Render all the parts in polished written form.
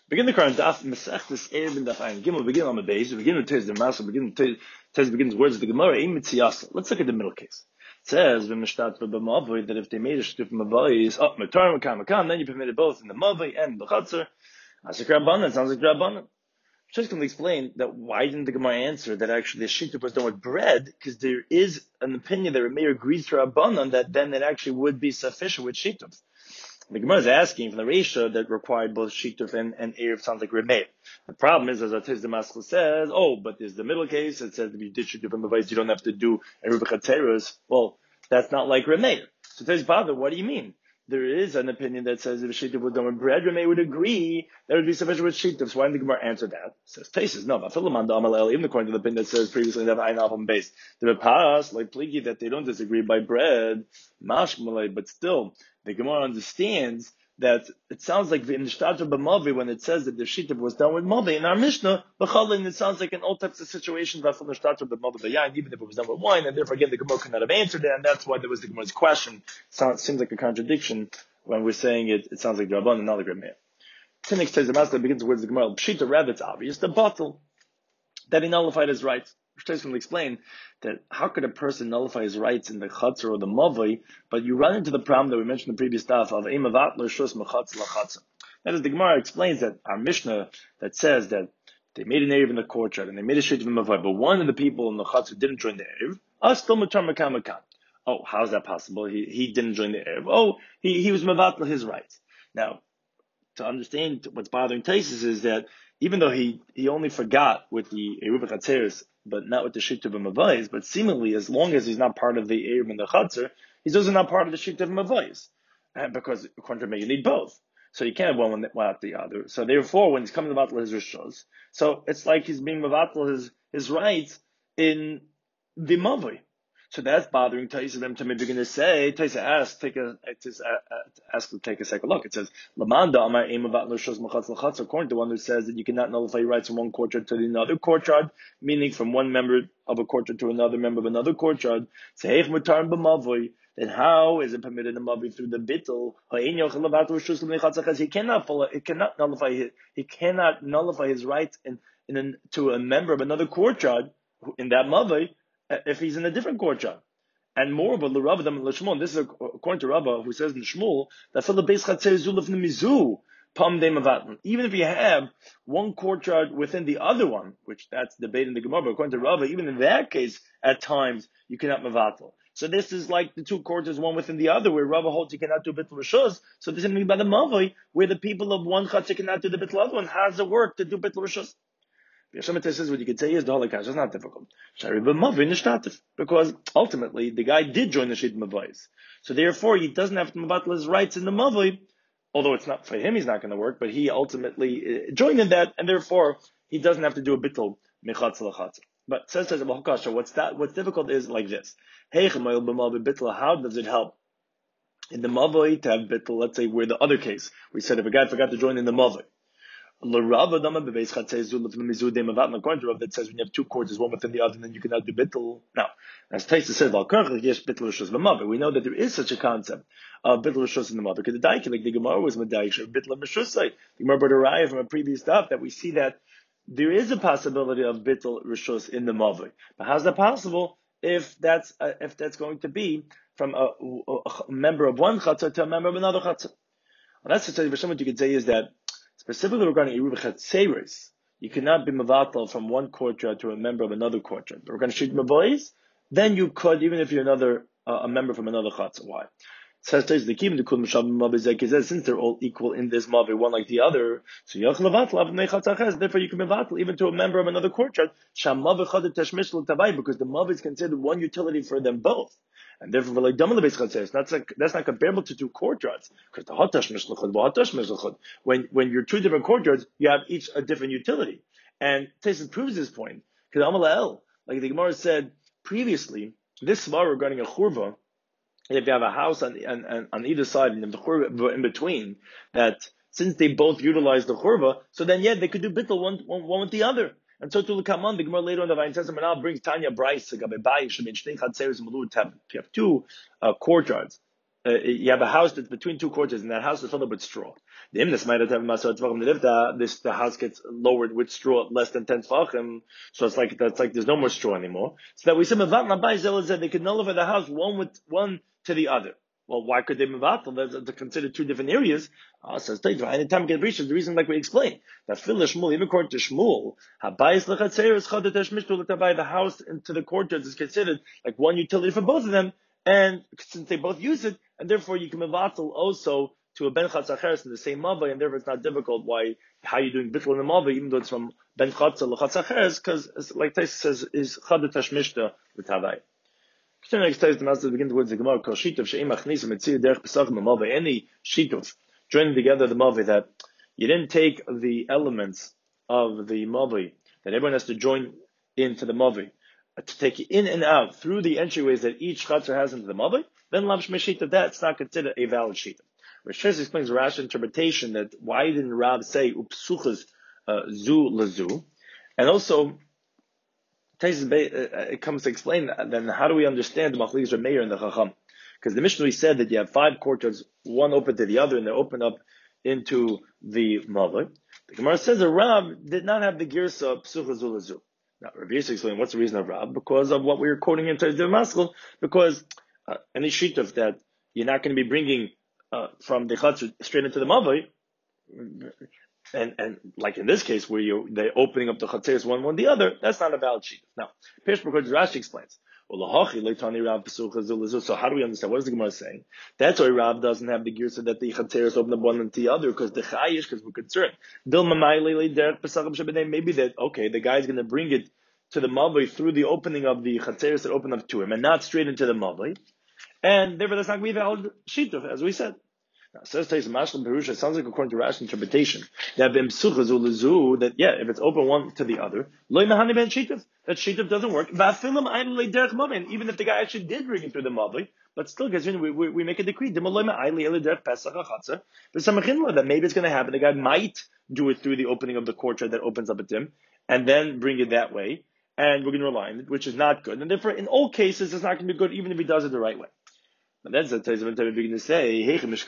Begin the current daf Masechtas Erev and Daf Ayin Gimel. Begin on the base. Begin with Tez the Master. Begins words of the Gemara. Let's look at the middle case. It says that if they made a shtif from Mavai, Matar Makam, then you permitted both in the Mavai and the Chatzar. As a Rabbanan, sounds like Rabbanan. Just going to explain that why didn't the Gemara answer that actually the shituf was done with bread? Because there is an opinion that Rameir agrees to Rabbanan that then it actually would be sufficient with shituf. The Gemara is asking from the Reisha that required both Shituf and Erev sounds like Remeir. The problem is, as Atiz Damascus says, but there's the middle case. It says if you did Shituf and Mavais, you don't have to do Erev Chateros. Well, that's not like Remeir. So Atiz Bada, what do you mean? There is an opinion that says if Shituf was done with bread, Remeir would agree that it would be sufficient with Shituf. So why didn't the Gemara answer that? It says Taisus, no, even according to the opinion that says previously that Ayin Alpha base. The Repas, like Pligi, that they don't disagree by bread, Mashmalay, but still, the Gemara understands that it sounds like in the Shtater B'Mavi, when it says that the Shituf was done with Mavi, in our Mishnah, B'Chalin, it sounds like in all types of situations, that from the Shtater B'Mavi, B'Yayin, even if it was done with wine, and therefore again, the Gemara could not have answered it, and that's why there was the Gemara's question. Seems like a contradiction when we're saying it sounds like Rabban and not like Rameir. Tinnik says the Master begins with the Gemara, Pshita, rather it's obvious, the bottle, that he nullified his rights. Shtais will explain that how could a person nullify his rights in the Chatzar or the Mavai, but you run into the problem that we mentioned in the previous stuff of Eimavat l'shus mechatz l'chatzar. That is, the Gemara explains that our Mishnah that says that they made an Erev in the courtyard and they made a Shit of Mavai, but one of the people in the Chatzar didn't join the Erev. Still mutar makam makam. Oh, how is that possible? He didn't join the Erev. He was Mavat his rights. Now, to understand what's bothering Taisus is that even though he only forgot with the Eruv Chatzeres, but not with the Shittuv Mavais, but seemingly as long as he's not part of the Eruv and the Chatzer, he's also not part of the Shittuv Mavais. Because according to me, you need both. So you can't have one without the other. So therefore, when he's coming about his rishos, so it's like he's being mavatl his rights in the Mavai. So that's bothering Taisa. Them to maybe going to say Taisa ask to take a second look. It says Lamanda Amar Emavat Lushos Machatz Lachatz. According to one who says that you cannot nullify your rights from one courtyard to another courtyard, meaning from one member of a courtyard to another member of another courtyard. Seheich Mutar B'Mavoi. Then how is it permitted in Mavoi through the bittul? He cannot nullify his rights to a member of another courtyard in that Mavoi if he's in a different courtyard. And moreover, l'Rava than l'Shmuel, this is according to Rava, who says in Shmuel, that for the base chatzei zuluf nemizu, pam de mavatn. Even if you have one courtyard within the other one, which that's debate in the Gemara, but according to Rava, even in that case, at times, you cannot mavatl. So this is like the two courtyards, one within the other, where Rava holds you cannot do bittul rishus. So this is mean by the Mavoi, where the people of one chatzei cannot do the bittul other one. How does it work to do bittul rishus? Yashamata says what you could say is the Holocaust. It's not difficult. Because ultimately the guy did join the Shit Mavais. So therefore he doesn't have to mavatl his rights in the Mavai, although it's not for him, he's not going to work, but he ultimately joined in that, and therefore he doesn't have to do a bittul mechatz lachatz. But says what's difficult is like this. How does it help in the Mavai to have bittul, let's say where the other case, we said if a guy forgot to join in the Mavai, according to Rav that says when you have two courts, one within the other, then you cannot do bittul. Now, as Taisa says, we know that there is such a concept of bittul rishus in the mother. Because the daik, like the Gemara was medayik, bittul rishusay. The Gemara brought a raya from a previous stuff that we see that there is a possibility of bittul rishus in the mother. But how's that possible if that's going to be from a member of one chatzah to a member of another chatzah? Well, that's what you could say is that specifically regarding Eruv Chatzeres, you cannot be Mavatal from one courtyard to a member of another courtyard. But we're going to shoot Mavois, then you could, even if you're a member from another Chatzah. Why? It says the Kim the Kul Mishab Mavizek, since they're all equal in this Mavi, one like the other, so Yach Lavatal, therefore you can Mavatal even to a member of another courtyard, Sham Mavi Chadet Tashmish L'Tavai, because the Mavi is considered one utility for them both. And therefore, like that's not comparable to two courtyards. Because the hatash mishlochad, when you're two different courtyards, you have each a different utility. And Taisus proves this point. Because Amalel, like the Gemara said previously, this svar regarding a churva, if you have a house on either side and the churva in between, that since they both utilize the churva, so then they could do bittul one with the other. And so to look on the Gemara later on the Vayin says now brings Tanya Bryce to have two courtyards you have a house that's between two courtyards, and that house is filled up with straw. The house gets lowered with straw less than 10 tefachim, so it's like there's no more straw anymore. So that we say that they could nullify the house one to the other. Well, why could they mevatel? They're considered two different areas. Says anytime get breached, the reason like we explained that Shmuel, even according to Shmuel, the house into the courtyards is considered like one utility for both of them, and since they both use it, and therefore you can mevatel also to a ben chatzacheres in the same mavai, and therefore it's not difficult how you're doing bittul in the mavai, even though it's from ben chatza lechatzacheres, because like Tais says is chadet hashmishta with havai. Next time the master begins with the Gemara called shituf she'im achnis mitzir derech pesachim mavai. Any shituf joining together the mavai that you didn't take the elements of the mavai that everyone has to join into the mavai to take it in and out through the entryways that each chatzar has into the mavai, then lav shmeshita, that's not considered a valid shita. Rosh explains Rashi interpretation that why didn't Rab say upsuchas zu lezu, and also it comes to explain then how do we understand the Machlokes Reb Meir and the Chacham? Because the Mishnah said that you have 5 courtyards, one open to the other, and they open up into the Mavai. The Gemara says that Rab did not have the girsa psucha zu lezu. Now, Rabbi Yisrael explained what's the reason of Rab, because of what we were quoting in the Maskil, because any shituf that you're not going to be bringing from the chatzar straight into the mavai, and like in this case where they're opening up the chatzeres one the other, that's not a valid shituf. Now, Peirush B'Chorich Rashi explains. So how do we understand? What is the Gemara saying? That's why Rav doesn't have the gear so that the chatzeres open up one into the other, because the chayish, because we're concerned. Maybe that, okay, the guy's going to bring it to the mavai through the opening of the chatzeres that open up to him, and not straight into the mavai. And therefore that's not going to be valid shituf, as we said. Now, says Mashal Perusha, sounds like according to Rashi interpretation, that if it's open one to the other, that shituf doesn't work. And even if the guy actually did bring it through the mavli, but still, because we make a decree, that maybe it's going to happen. The guy might do it through the opening of the courtyard that opens up at him, and then bring it that way, and we're going to rely on it, which is not good. And therefore, in all cases, it's not going to be good, even if he does it the right way. And that's the time we begin to say, how do we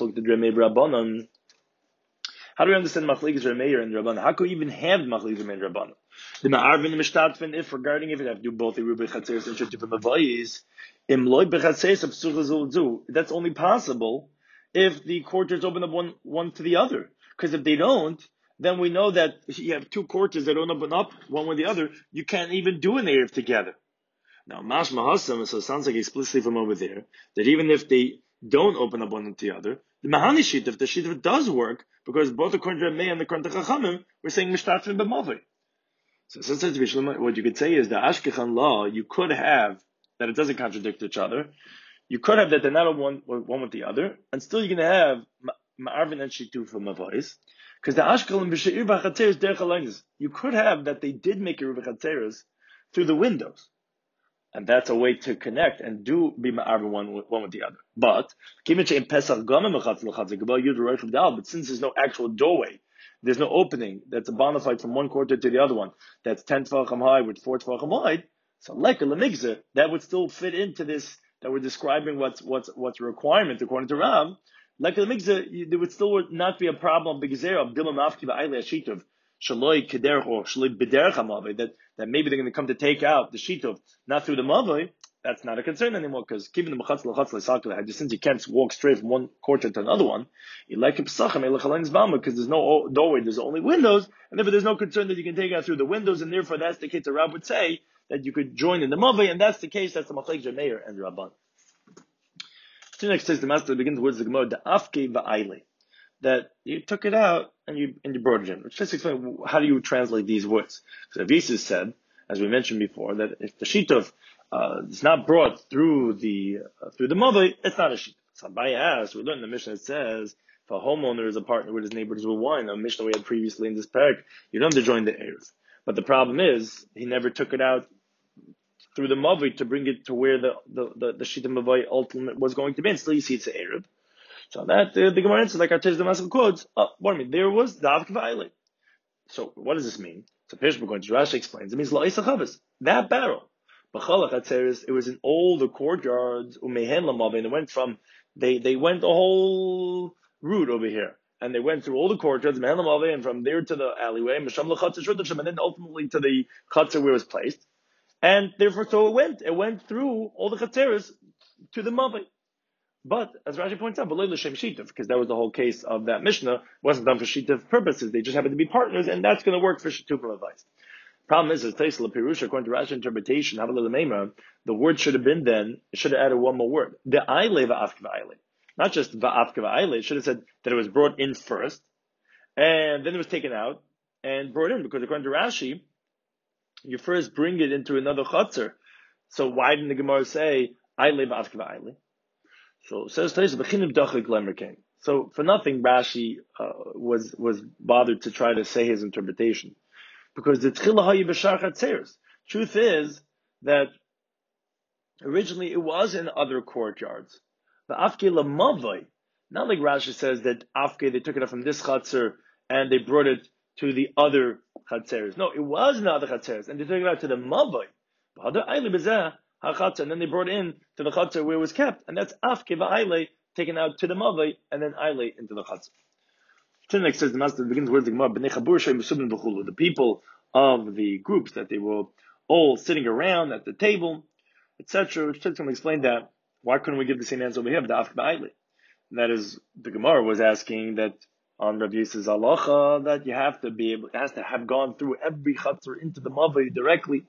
understand Machlokes Reb Meir and Rabbanan? How could we even have Machlokes Reb Meir and Rabbanan? The Ma'arvin and Mishtatfin, if regarding if it have to do both the Rubi Chatzeres and Shituf and Mavayis, Imloi B'Chatzeres of Psucha Zulzu, that's only possible if the courtyards open up one to the other. Because if they don't, then we know that if you have 2 courtyards that don't open up one with the other, you can't even do an Erev together. Now, Mashma Hassam, so it sounds like explicitly from over there, that even if they don't open up one into the other, the Mahani Shituf, the Shituf does work, because both according to Reb Meir and according to Chachamim, we're saying Mishtatfin b'Mavai. So what you could say is the Ashkechan law, you could have, that it doesn't contradict each other, you could have that they're not one with the other, and still you're going to have Ma'arvin and Shituf for Mavais, because the Ashkelon b'She'ir b'Chatzeres derech halaynis, you could have that they did make Eruv Chatzeres through the windows. And that's a way to connect and do be ma'arvin one with the other. But since there's no actual doorway, there's no opening that's a bona fide from one quarter to the other one, that's 10 tefachim high with 4 tefachim wide, so like a lemigzer, that would still fit into this, that we're describing what's a requirement according to Rav. Like a lemigzer, there would still not be a problem because of dilma mafki ba'ayli ashitov. Shaloi kederch or shaloi b'derech hamavai, that maybe they're going to come to take out the shitov not through the mavai. That's not a concern anymore, because keeping the mechatz l'chatz since you can't walk straight from one courtyard to another one, because there's no doorway, there's only windows, and therefore there's no concern that you can take out through the windows, and therefore that's the case that Rab would say that you could join in the mavai, and that's the case. That's the Machlokes Reb Meir and Rabban. So next says the master begins the words of the Gemara, the afke va'ayle, that you took it out and you brought it in. Let's just explain how do you translate these words. So Avisus said, as we mentioned before, that if the shituf is not brought through the mavai, it's not a shituf. So Abaye asked, we learned in the Mishnah it says, if a homeowner is a partner with his neighbors with wine, a Mishnah we had previously in this parak, you don't have to join the Erev. But the problem is, he never took it out through the mavai to bring it to where the shituf mavai ultimate was going to be, and still you see it's an Erev. So that the Gemara answers like our Tez the Maskil quotes. There was Dav K'Va'ilei. So what does this mean? So Peirush B'Chorich Rashi explains. It means La'isa Chavas. That barrel, B'chalach Hatzeres, it was in all the courtyards, Umehen Lamav, and it went from, they went the whole route over here. And they went through all the courtyards, Mehen Lamav, and from there to the alleyway, Misham L'Chatzer Shudashim, and then ultimately to the Chatzer where it was placed. And therefore, so it went through all the Chatzeres to the Mavai. But, as Rashi points out, because that was the whole case of that Mishnah, it wasn't done for Shitav purposes, they just happened to be partners, and that's going to work for Shitufah advice. Problem is, according to Rashi interpretation, the word should have been then, it should have added one more word. The Aile va'afke va'aile. Not just va'afke va'aile, it should have said that it was brought in first, and then it was taken out, and brought in, because according to Rashi, you first bring it into another chutzner. So why didn't the Gemara say, Aile va'afke va'aile? So it says, so for nothing, Rashi was bothered to try to say his interpretation. Because the Tchila Hayi B'Shar Chatzeres. Truth is that originally it was in other courtyards. The Afke Lamavai, not like Rashi says that Afke, they took it up from this Chatzer and they brought it to the other Chatzeres. No, it was in the other Chatzeres and they took it out to the Mavai. And then they brought in to the Chatzer where it was kept, and that's Afke Va'aile taken out to the Mavai and then Aile into the Chatzer. Tinek says the master begins with the Gemara, the people of the groups that they were all sitting around at the table, etc. Which is going to explain that why couldn't we give the same answer over here, the Afke Ba'aile? And that is, the Gemara was asking that on Rav Yisrael's halacha that you have to be able, it has to have gone through every chatzar into the Mavai directly.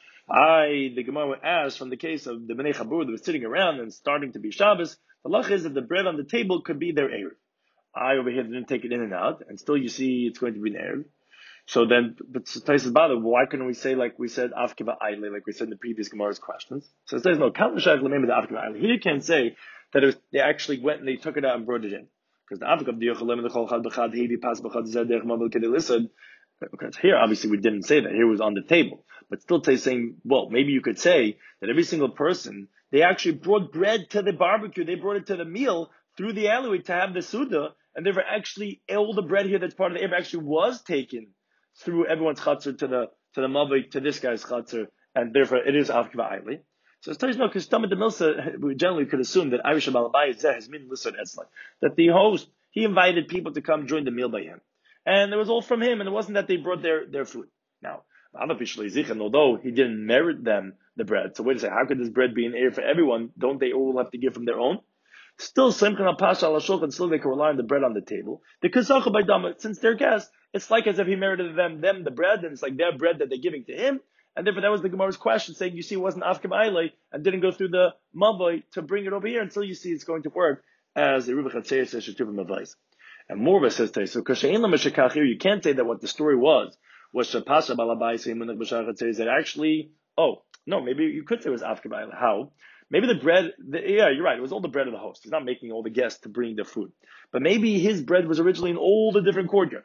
The Gemara asked from the case of the Bnei Chabur that was sitting around and starting to be Shabbos, the halacha is that the bread on the table could be their erev. Over here didn't take it in and out, and still you see it's going to be an erev. So then, but Tais bother, why couldn't we say like we said Afke Ba'aile, like we said in the previous Gemara's questions? So it says no, Count L'Shayach L'Meim the Afke Ba'aile. Here you can say that it was, they actually went and they took it out and brought it in. Because the Afke of Diochalem the Chol Chad B'Chad Hevi Pas B'Chad Zedech Mabel Kedei. Okay, here obviously we didn't say that. Here it was on the table. But still saying, well, maybe you could say that every single person, they actually brought bread to the barbecue, they brought it to the meal through the alleyway to have the Suda, and therefore actually all the bread here that's part of the erev actually was taken through everyone's chatzar to the mavik, to this guy's chatzar, and therefore it is Afke Ba'aile. So it's no, because Tamid the Milsa, we generally could assume that Irish Balabai Zeh has been listed as like that the host, he invited people to come join the meal by him. And it was all from him, and it wasn't that they brought their food. Now, although he didn't merit them the bread, so wait a second, how could this bread be an air for everyone? Don't they all have to give from their own? Still, Simchan al-Pasha al-Shulchan, still they can rely on the bread on the table. The Kazacha by Dama, since they're guests, it's like as if he merited them the bread, and it's like their bread that they're giving to him. And therefore that was the Gemara's question, saying, you see, it wasn't Afke Ba'aile, and didn't go through the Mavai to bring it over here until you see it's going to work as a Ruva Chatzeir says, Shetuvim Avais. And Morva says, so Kashain Lamashakach here, you can't say that what the story was Shapasha Balabai Seimunak Bashar Chatzeir, that actually, maybe you could say it was Afke Ba'aile. How? Maybe the bread, yeah, you're right. It was all the bread of the host. He's not making all the guests to bring their food. But maybe his bread was originally in all the different courtyards.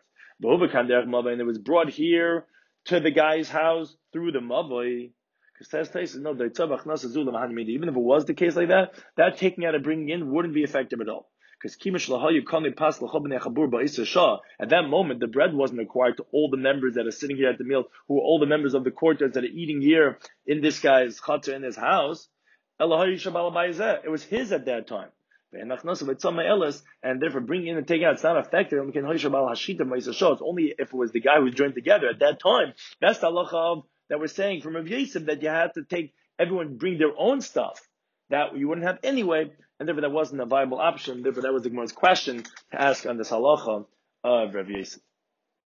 And it was brought here to the guy's house through the Mavai. Because even if it was the case like that, that taking out and bringing in wouldn't be effective at all. Because at that moment, the bread wasn't acquired to all the members that are sitting here at the meal, who are all the members of the courtyards that are eating here in this guy's chatzar, in his house. It was his at that time. And therefore bringing in and taking out, it's not effective. It's only if it was the guy who joined together at that time. That's the halacha that we're saying from Rav Yosef, that you had to take everyone bring their own stuff that you wouldn't have anyway, and therefore that wasn't a viable option. Therefore that was the Gemara's question to ask on this halacha of Rav Yosef.